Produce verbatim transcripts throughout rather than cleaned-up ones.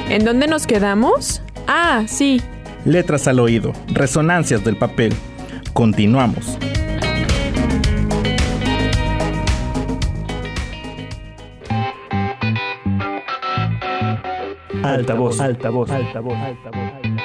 ¿En dónde nos quedamos? Ah, sí. Letras al oído, resonancias del papel. Continuamos. Altavoz, altavoz, altavoz, altavoz.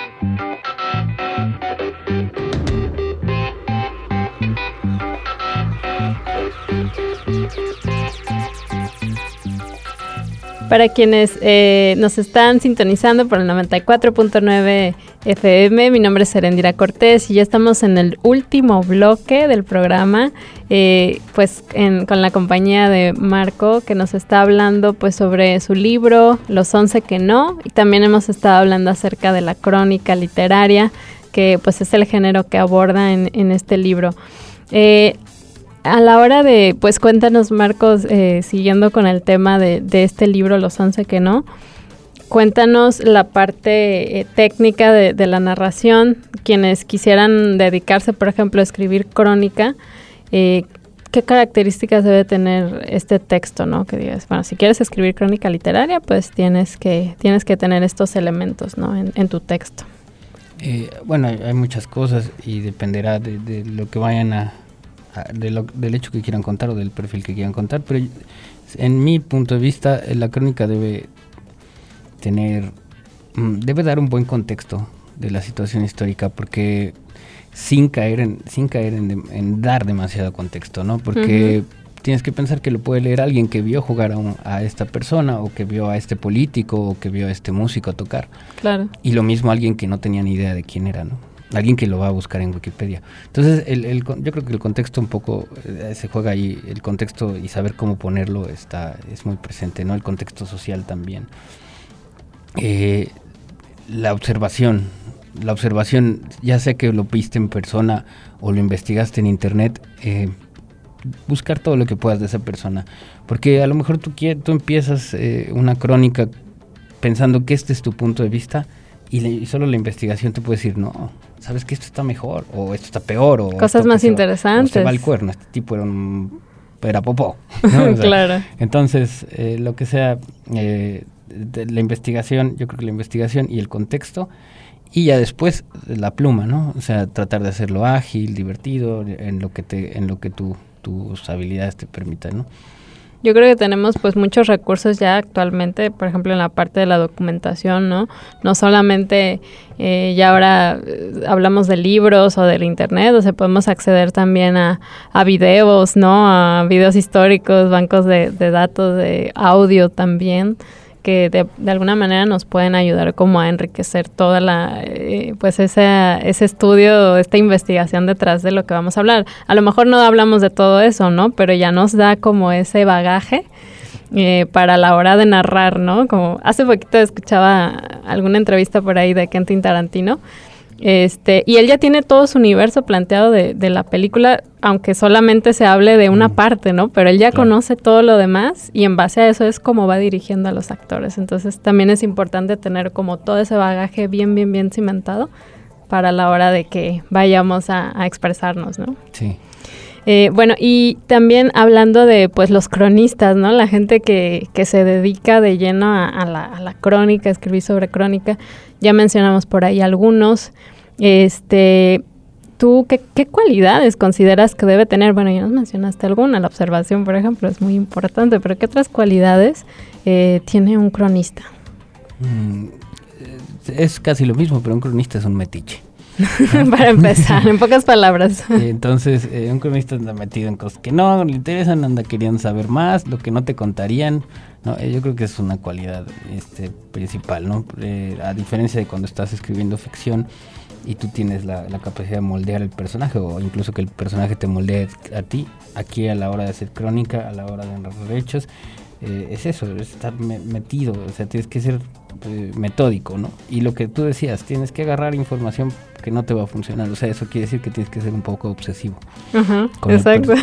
Para quienes eh, nos están sintonizando por el noventa y cuatro punto nueve F M, mi nombre es Erendira Cortés y ya estamos en el último bloque del programa, eh, pues en, con la compañía de Marco, que nos está hablando pues sobre su libro Los once que no, y también hemos estado hablando acerca de la crónica literaria, que pues es el género que aborda en, en este libro. Eh, A la hora de, pues cuéntanos, Marcos, eh, siguiendo con el tema de, de este libro, Los once que no, cuéntanos la parte eh, técnica de, de la narración. Quienes quisieran dedicarse, por ejemplo, a escribir crónica, eh, ¿qué características debe tener este texto, no? Que digas, bueno, si quieres escribir crónica literaria, pues tienes que, tienes que tener estos elementos, ¿no? en, en tu texto. Eh, bueno, hay, hay muchas cosas y dependerá de, de lo que vayan a... De lo, del hecho que quieran contar o del perfil que quieran contar, pero en mi punto de vista la crónica debe tener, debe dar un buen contexto de la situación histórica, porque sin caer en, sin caer en, en dar demasiado contexto, ¿no? Porque uh-huh. tienes que pensar que lo puede leer alguien que vio jugar a, un, a esta persona, o que vio a este político, o que vio a este músico tocar. Claro. Y lo mismo alguien que no tenía ni idea de quién era, ¿no? Alguien que lo va a buscar en Wikipedia. Entonces, el, el, yo creo que el contexto un poco eh, se juega ahí, el contexto y saber cómo ponerlo está es muy presente, ¿no? El contexto social también. Eh, la observación, la observación, ya sea que lo viste en persona o lo investigaste en internet, eh, buscar todo lo que puedas de esa persona. Porque a lo mejor tú, tú empiezas eh, una crónica pensando que este es tu punto de vista, y, le, y solo la investigación te puede decir, no, sabes que esto está mejor, o esto está peor, o cosas más interesantes. Va, o se va al cuerno, este tipo era un era popó, ¿no? O sea, claro. Entonces, eh, lo que sea, eh, de la investigación, yo creo que la investigación y el contexto, y ya después la pluma, ¿no? O sea, tratar de hacerlo ágil, divertido, en lo que te, en lo que tu, tus habilidades te permitan, ¿no? Yo creo que tenemos pues muchos recursos ya actualmente, por ejemplo en la parte de la documentación, ¿no? No solamente eh, ya ahora eh, hablamos de libros o del internet, o sea, podemos acceder también a, a videos, ¿no? A videos históricos, bancos de, de datos, de audio también, que de, de alguna manera nos pueden ayudar como a enriquecer toda la, eh, pues ese, ese estudio, esta investigación detrás de lo que vamos a hablar. A lo mejor no hablamos de todo eso, ¿no? Pero ya nos da como ese bagaje eh, para la hora de narrar, ¿no? Como hace poquito escuchaba alguna entrevista por ahí de Quentin Tarantino, este, y él ya tiene todo su universo planteado de, de la película, aunque solamente se hable de una mm. parte, ¿no? Pero él ya claro. conoce todo lo demás y en base a eso es como va dirigiendo a los actores. Entonces también es importante tener como todo ese bagaje bien, bien, bien cimentado para la hora de que vayamos a, a expresarnos, ¿no? Sí. Eh, bueno, y también hablando de pues los cronistas, ¿no? La gente que, que se dedica de lleno a, a, la, a la crónica, a escribir sobre crónica. Ya mencionamos por ahí algunos. Este, ¿tú qué, qué cualidades consideras que debe tener? Bueno, ya nos mencionaste alguna, la observación, por ejemplo, es muy importante, pero ¿qué otras cualidades eh, tiene un cronista? Mm, es casi lo mismo, pero un cronista es un metiche. Para empezar, en pocas palabras. Entonces, eh, un cronista anda metido en cosas que no le interesan, anda queriendo saber más, lo que no te contarían, ¿no? Eh, yo creo que es una cualidad este, principal, ¿no? Eh, a diferencia de cuando estás escribiendo ficción y tú tienes la, la capacidad de moldear el personaje, o incluso que el personaje te moldee a ti, aquí a la hora de hacer crónica, a la hora de narrar hechos, eh, es eso, es estar me- metido, o sea, tienes que ser eh, metódico, ¿no? Y lo que tú decías, tienes que agarrar información que no te va a funcionar, o sea, eso quiere decir que tienes que ser un poco obsesivo. Ajá, exacto.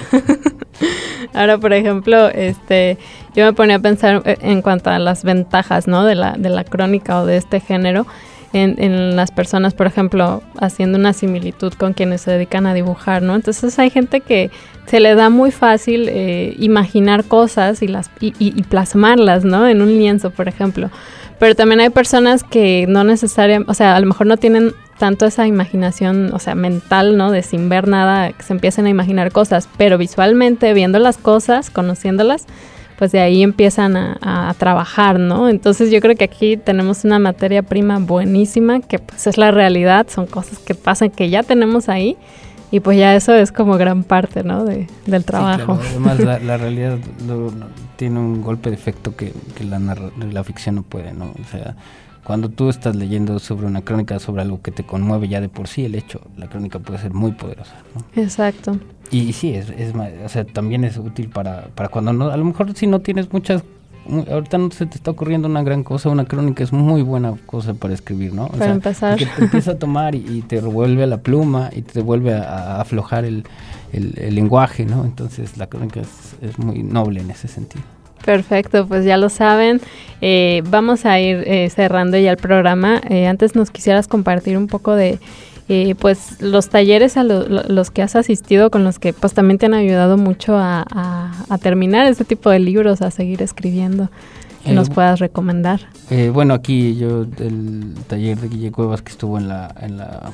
Ahora, por ejemplo, este, yo me ponía a pensar en cuanto a las ventajas, ¿no? De la, de la crónica o de este género, en, en las personas, por ejemplo, haciendo una similitud con quienes se dedican a dibujar, ¿no? Entonces hay gente que se le da muy fácil eh, imaginar cosas y, las, y, y, y plasmarlas, ¿no? En un lienzo, por ejemplo. pero también hay personas que no necesariamente, o sea, a lo mejor no tienen tanto esa imaginación, o sea, mental, ¿no? De sin ver nada, que se empiecen a imaginar cosas, pero visualmente, viendo las cosas, conociéndolas, pues de ahí empiezan a, a trabajar, ¿no? Entonces yo creo que aquí tenemos una materia prima buenísima, que pues es la realidad, son cosas que pasan, que ya tenemos ahí, y pues ya eso es como gran parte, ¿no? De, del trabajo. Sí, claro. Además la, la realidad lo, lo, tiene un golpe de efecto que, que la, narra, la ficción no puede, ¿no? O sea, cuando tú estás leyendo sobre una crónica, sobre algo que te conmueve ya de por sí el hecho, la crónica puede ser muy poderosa, ¿no? Exacto. Y, y sí, es, es, o sea, también es útil para, para cuando no, a lo mejor si no tienes muchas, ahorita no se te está ocurriendo una gran cosa, una crónica es muy buena cosa para escribir, ¿no? O para sea, empezar. Que te empieza a tomar y, y te revuelve a la pluma y te vuelve a, a aflojar el, el, el lenguaje, ¿no? Entonces la crónica es, es muy noble en ese sentido. Perfecto, pues ya lo saben. Eh, vamos a ir eh, cerrando ya el programa. Eh, antes nos quisieras compartir un poco de eh, pues los talleres a lo, lo, los que has asistido, con los que pues también te han ayudado mucho a, a, a terminar este tipo de libros, a seguir escribiendo, que eh, nos puedas recomendar. Eh, bueno, aquí yo, el taller de Guille Cuevas que estuvo en la... ¿En la,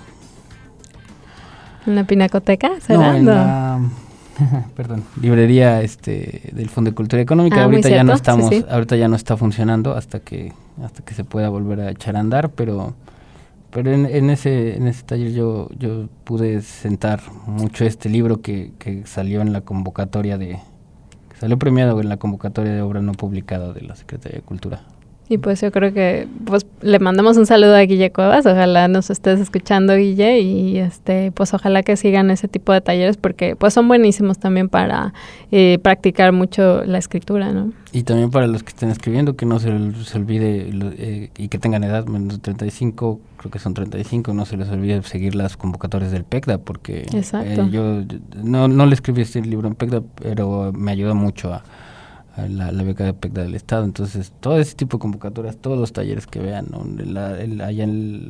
¿En la Pinacoteca? ¿Será? No, en la... Perdón, librería este del Fondo de Cultura Económica. Ah, ahorita ya no estamos, sí, sí. ahorita ya no está funcionando hasta que hasta que se pueda volver a echar a andar, pero pero en, en ese en ese taller yo yo pude sentar mucho este libro que, que salió en la convocatoria de que salió premiado en la convocatoria de obra no publicada de la Secretaría de Cultura. Y pues yo creo que pues le mandamos un saludo a Guille Cuevas, ojalá nos estés escuchando, Guille, y este pues ojalá que sigan ese tipo de talleres porque pues son buenísimos también para eh, practicar mucho la escritura, ¿no? Y también para los que estén escribiendo, que no se les olvide eh, y que tengan edad menos de treinta y cinco, creo que son treinta y cinco, no se les olvide seguir las convocatorias del PECDA, porque eh, yo no, no le escribí este libro en PECDA, pero me ayudó mucho a La, la beca de PECDA del Estado. Entonces todo ese tipo de convocatorias, todos los talleres que vean, ¿no? La, el, allá en el,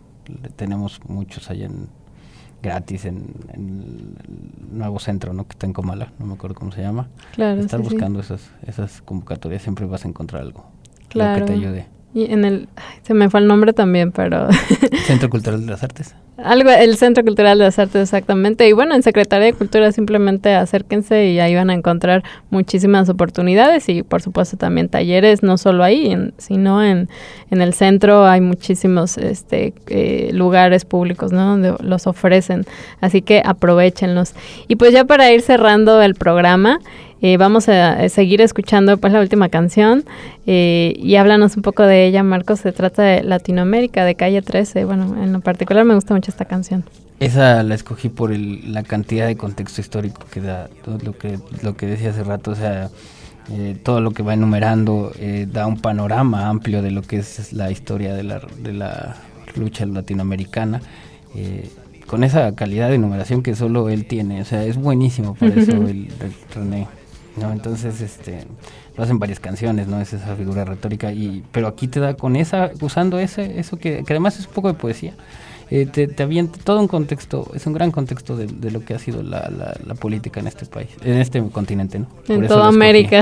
tenemos muchos allá en gratis en, en el nuevo centro, ¿no? Que está en Comala, no me acuerdo cómo se llama. Claro, estar sí, buscando sí. esas esas convocatorias, siempre vas a encontrar algo, claro, algo que te ayude. Y en el, ay, se me fue el nombre también, pero... Centro Cultural de las Artes. Algo, el Centro Cultural de las Artes, exactamente. Y bueno, en Secretaría de Cultura simplemente acérquense y ahí van a encontrar muchísimas oportunidades y por supuesto también talleres, no solo ahí, en, sino en, en el centro hay muchísimos este, eh, lugares públicos, ¿no? Donde los ofrecen. Así que aprovéchenlos. Y pues ya para ir cerrando el programa, Eh, vamos a, a seguir escuchando pues la última canción eh, y háblanos un poco de ella, Marcos. Se trata de Latinoamérica, de Calle trece. Bueno, en lo particular me gusta mucho esta canción. Esa la escogí por el, la cantidad de contexto histórico que da, todo lo que lo que decía hace rato, o sea, eh, todo lo que va enumerando eh, da un panorama amplio de lo que es la historia de la, de la lucha latinoamericana, eh, con esa calidad de enumeración que solo él tiene, o sea, es buenísimo por eso el, el René. No, entonces este lo hacen varias canciones, no es esa figura retórica, y pero aquí te da con esa, usando ese eso que, que además es un poco de poesía, eh, te, te avienta todo un contexto, es un gran contexto de, de lo que ha sido la, la, la política en este país, en este continente, ¿no? En Por toda América.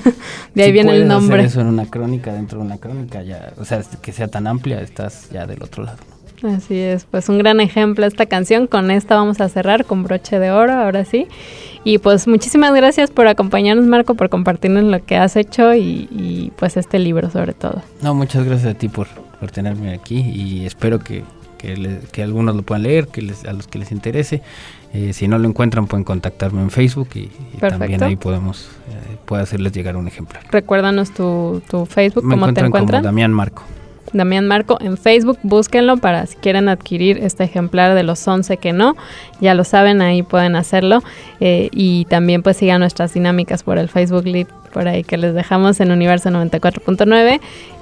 De ahí si viene el nombre. Hacer eso en una crónica, dentro de una crónica, ya, o sea, que sea tan amplia, estás ya del otro lado, ¿no? Así es, pues un gran ejemplo esta canción. Con esta vamos a cerrar con broche de oro, ahora sí. Y pues muchísimas gracias por acompañarnos, Marco, por compartirnos lo que has hecho y, y pues este libro sobre todo. No, muchas gracias a ti por, por tenerme aquí y espero que, que, le, que algunos lo puedan leer, que les, a los que les interese. Eh, si no lo encuentran pueden contactarme en Facebook y, y también ahí podemos eh, puedo hacerles llegar un ejemplar. Recuérdanos tu, tu Facebook, Me ¿cómo te encuentran? Como Damián Marco. Damián Marco en Facebook, búsquenlo para si quieren adquirir este ejemplar de los once que no, ya lo saben, ahí pueden hacerlo eh, y también pues sigan nuestras dinámicas por el Facebook Live, por ahí que les dejamos en Universo noventa y cuatro punto nueve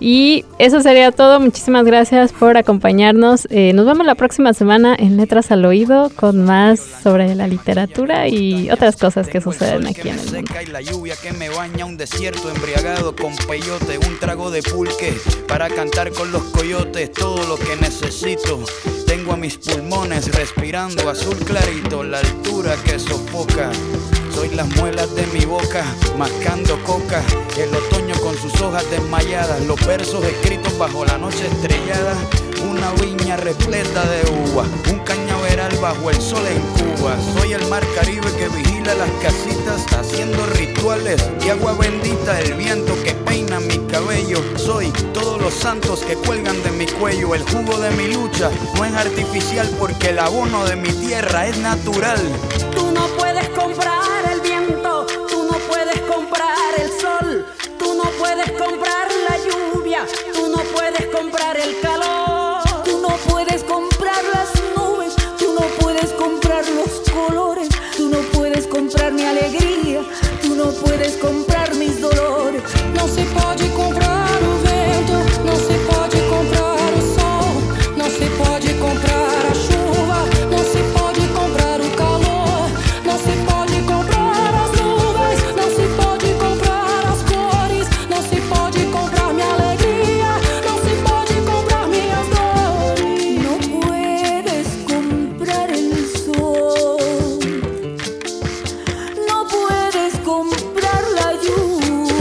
y eso sería todo. Muchísimas gracias por acompañarnos, eh, nos vemos la próxima semana en Letras al Oído con más sobre la literatura y otras cosas que suceden aquí en el mundo. Y la lluvia que me baña, un desierto embriagado con peyote, un trago de pulque para cantar con los coyotes, todo lo que necesito. Tengo a mis pulmones respirando azul clarito, la altura que sofoca Soy las muelas de mi boca, mascando coca. El otoño con sus hojas desmayadas, los versos escritos bajo la noche estrellada. Una viña repleta de uvas, un cañaveral bajo el sol en Cuba. Soy el mar Caribe que vigila las casitas, haciendo rituales de agua bendita. El viento que peina mi cabello. Soy todos los santos que cuelgan de mi cuello. El jugo de mi lucha no es artificial, porque el abono de mi tierra es natural. Tú no puedes comprar el viento, tú no puedes comprar el sol, tú no puedes comprar la lluvia, tú no puedes comprar el calor, tú no puedes comprar las nubes, tú no puedes comprar los colores, tú no puedes comprar mi alegría, tú no puedes comprar mis dolores. Não se pode comprar o vento, não se pode comprar o sol, não se pode comprar a chuva, não se pode comprar o calor, não se pode comprar as nuvens, não se pode comprar as cores, não se pode comprar minha alegria, não se pode comprar minhas dores. No puedes comprar el sol, no puedes comprar la lluvia.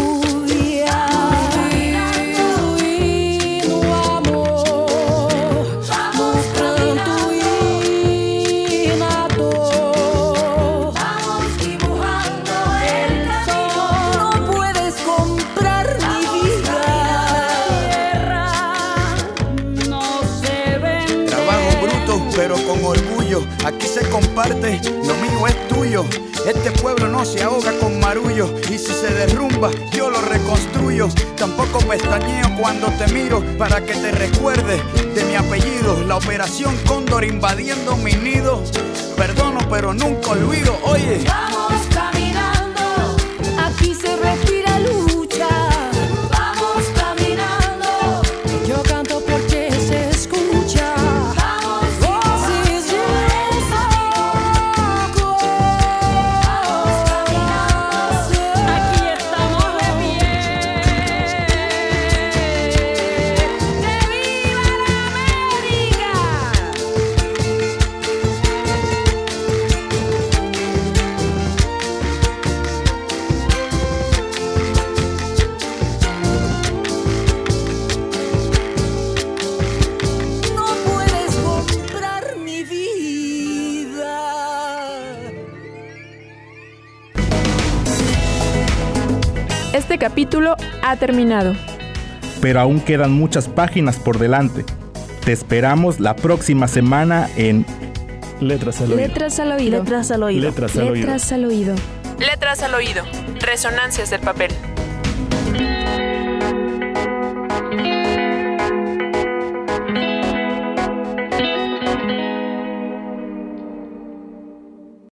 Pero con orgullo, aquí se comparte, lo mío es tuyo. Este pueblo no se ahoga con marullo, y si se derrumba, yo lo reconstruyo. Tampoco pestañeo cuando te miro, para que te recuerdes de mi apellido. La operación Cóndor invadiendo mi nido. Perdono, pero nunca olvido, oye. Vamos caminando, aquí se respira lucha. Vamos caminando, yo canto porque se escucha. Este capítulo ha terminado. Pero aún quedan muchas páginas por delante. Te esperamos la próxima semana en Letras al oído. Letras al oído. letras al oído. Letras al oído. Letras al oído. Letras al oído. Resonancias del papel.